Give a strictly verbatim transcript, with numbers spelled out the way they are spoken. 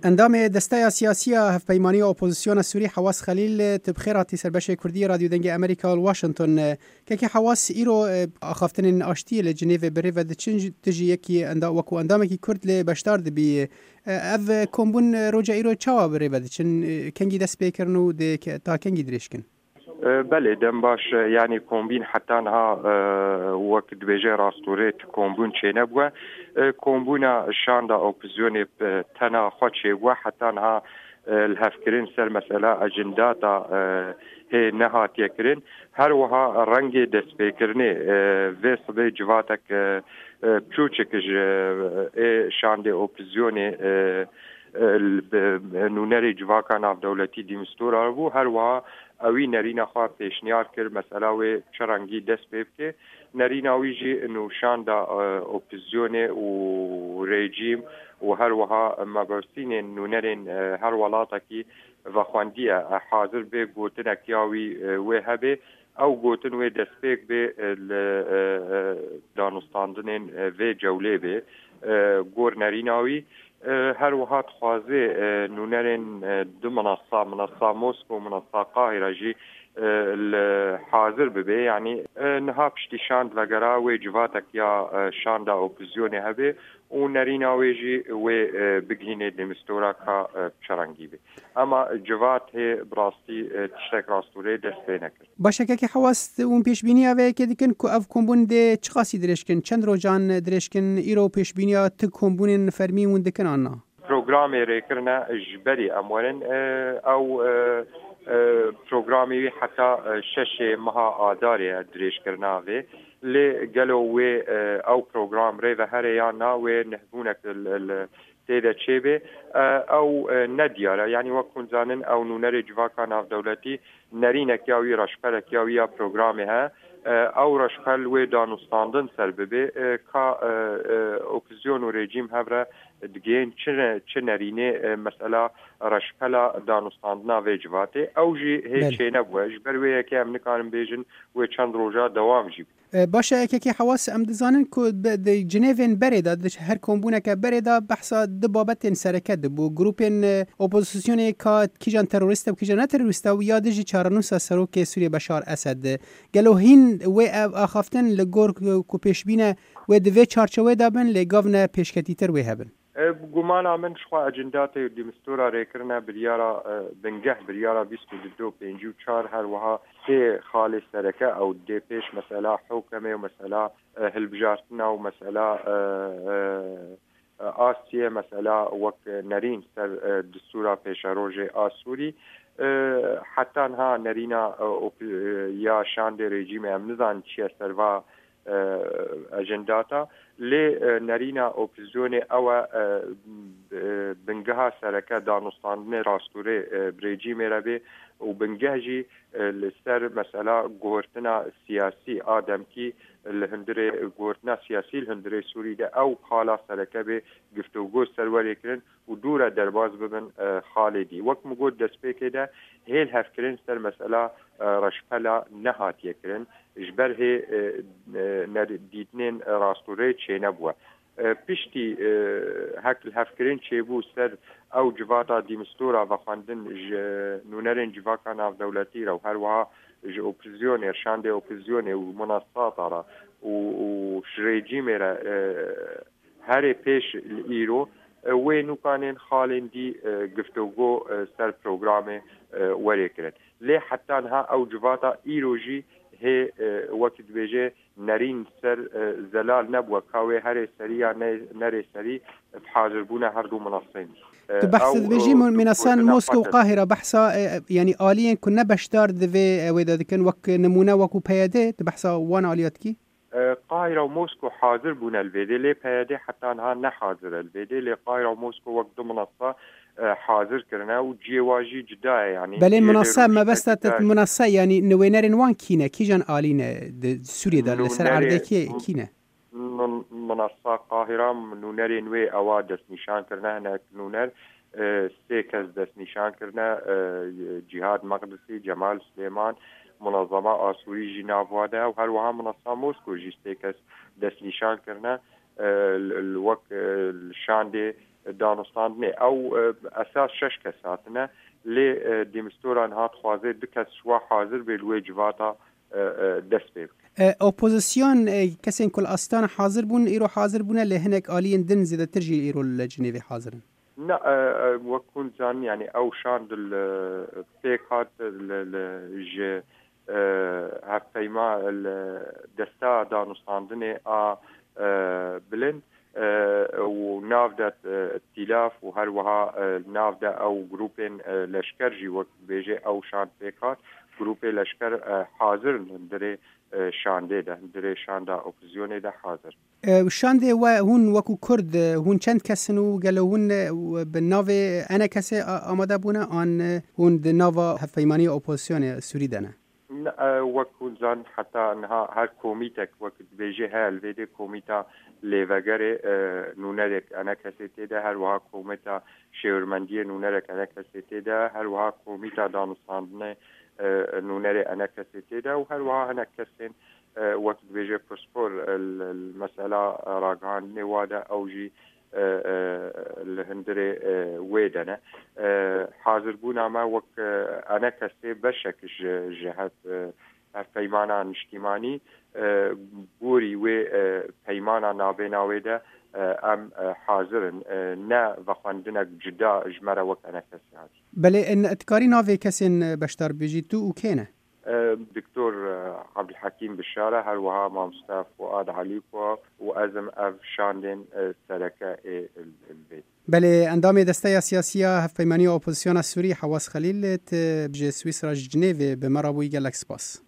اندام دسته سیاسی هفپیمانی اپوزیسیون سوری حواس خلیل تبخیراتی سربش کردی رادیو دنگ امریکا واشنطن که که حواس ایرو اخافتن آشتی لجنیو بری و دچنج تجی یکی اندا وکو اندام کی کرد ل بشتار دبی اف کومبون روجا ایرو چاوا بری و دچن کنگی دس بیکرنو د تا کنگی درشکن بله دم باش يعني كومبين حتى انها وقت بيجي راستوريت كومبون تشينبوا كومبونا شاندا اوبزيوني تنا خوتشي حتى انها الهفكرين سر مسألة اجنداتا هي نهات يكرين هر وها رنگي دس بيكرني في صبي جواتك بچوچك شاندا اوبزيوني نونري جواكا ناف دولتي ديمستورا بو هر وها اوی نرینا خواه پیشنیار کرد مسئله و چرنگی دست بیب که نرینا ویجی انو شاندا اپوزیونه و رژیم و هر وها مبارسین نونرین هر ولاتا کی و خواندیه حاضر به گوتن اکیاوی و هبه او گوتن و دست بیب به دانستاندن و جوله به گور نریناوی هر وهات خوازي نونرين دو منصة منصة موسكو منصة قاهرة جي الحاضر ببي يعني نها بشتي شاند لقرا وجواتك يا شاندا اوبزيوني هبي ونرينا ويجي وبقهيني دمستورا كا بشرنگي بي اما جوات هي براستي تشتك راستوري دستينك باشا كي حواس اون پیش بینی اوه که دیکن کو اف کومبون ده چقاسی درشکن چند روزان درشکن ایرو پیش بینی ت کومبون فرمی مون دکن آنا پروگرامی ریکرنا جبری امورن او پروگرامی حتی شش ماه آداری درش کرنا و لی گلو و او پروگرام ری و هر یانا و نهبونک تیدا چیبه او ندیاره یعنی وکن زانن او نونر جواکا ناف دولتی نرینک یاوی رشپلک یاوی یا پروگرامی ها او رشپل و دانستاندن سر ببه که اپوزیون و رژیم هفره دگین چه نرینه مسئله رشپلا دانستاندنا و جواته او جی هی چه نبوه جبروی یکی هم نکارم بیجن و چند روژا دوام جیب باشه اکی که حواس ام دزانن که د جنیوین بریده هر کومبونه که بریده بحثا د بابت سرکت بو گروپین اپوزیسیون که کیجان تروریست و کیجان نتروریست و یادجی چارنوسا سروک سوریه بشار اسد گلو هین و اخافتن لگور کو پیشبینه و دوی چارچوه دابن لگاون پیشکتیتر و هبن گمانا من شخوا اجندات دیمستورا ریکرنا بریارا بنگه بریارا بیست و دو پنجی و چار هر وها سه خالص سرکه او دی پیش مسئله حکمه و مسئله هلبجارتنا و مسئله آسیه مسئله وک نرین سر دستورا پیش روژ آسوری حتی انها نرینا یا شاند رژیم امنزان چیه سروا اجنداتا لی نرینا اپوزیون او بنگها سرکه دانستاندن راستوره برژیم ربه و بنگه جی لسر مسئله گورتنا سیاسی آدم کی الهندره گورتنا سیاسی الهندره سوری ده او خالا سرکه به گفتگو سروری کرن و دور درباز ببن خالدی وقت مگود دست پیکه ده هیل هفکرن سر مسئله رشپلا نهات یکرن جبر هی دیدنین راستوره چه نبوه پشتی هکل هفکرین چه بو سر او جواتا دیمستورا و خواندن نونرین جواکا ناف دولتی را و هر وها اپوزیون ارشانده اپوزیون و منصات را و رژیم را هر پیش ایرو و نوکانین خالین دی گفتگو سر پروگرام وری کرد لی حتی انها او جواتا ایرو جی هي وقت بيجي نرين سر زلال نبوة كاوي هري سريع نري سري بحاضر بونا هردو منصين بحث بيجي منصان موسكو وقاهرة بحثا يعني آليا كنا بشتار دفي ويدا كان وك نمونا وكو بيادي تبحثا وانا آليات كي قاهرة وموسكو حاضر بونا الفيدي لي بيادي حتى انها نحاضر الفيدي لي قاهرة وموسكو وقت دو منصة حاضر کرنا و جیواجی جدا يعني بله منصه ما بس تت منصه يعني نوينرين وان كينا كيجان آلينا سوريا دا لسر عرضه كي كينا منصه قاهره نونرين وي اوا دست نشان کرنا هناك نونر سه کس دست نشان کرنا جهاد مقدسي جمال سليمان منظمه آسوری جی نافواده و هر وها منصه موسكو جی سه کس دست نشان کرنا الوقت الشانده دانستاندنه او اساس شش کساتنه لی دیمستوران هات خوازه دکس شوا حاضر به لوی جواتا دست بید. اپوزیسیون کسی کل آستان حاضر بون ایرو حاضر بونه لهنک آلین دن زیده ترجی ایرو لجنیوی حاضرن؟ نه وکون زن یعنی او شاند الفیقات لج هفیما دستا دانستاندنه آ بلند و نافدت ائتلاف و هر وها نافده او گروپین لشکر جی وقت بیجه او شاند فیقات گروپ لشکر حاضر دره شانده ده دره شانده اپوزیونه ده حاضر شانده و هون وکو کرد هون چند کسنو گلو هون بناو انا کسی آماده بونه آن هون دناو هفیمانی اپوزیون سوری دنه وکو زن حتی انها هر کومیتک وقت بیجه هل ویده کومیتا لیوگر نونرک انا کسی تیده هر وها کومیتا شیورمندی نونرک انا کسی تیده هر وها کومیتا دانستاندنه نونري أنا كسيتي و هل وها هنا كسين وقت بيجي بسبور المسألة راجعان نوادا أوجي الهندري ويدنا حاضر بونا ما وقت أنا كسي بشك جهات پیمانا نشتیمانی بوری و پیمانا نابینا ویده ام حاضرن نه وخواندنک جدا اجمره وقت انا کسی هاتی بله ان اتکاری ناوی کسی بشتر بجی تو او کینه؟ دکتور عبدالحکیم بشاره هر وها مامستا فؤاد علیکو و ازم اف شاندن سرکه البيت. بله اندام دسته سیاسی هفپیمانی اپوزیسیون سوری حواس خلیل بجی سویسرا جنیو به مرابوی گلک سپاس.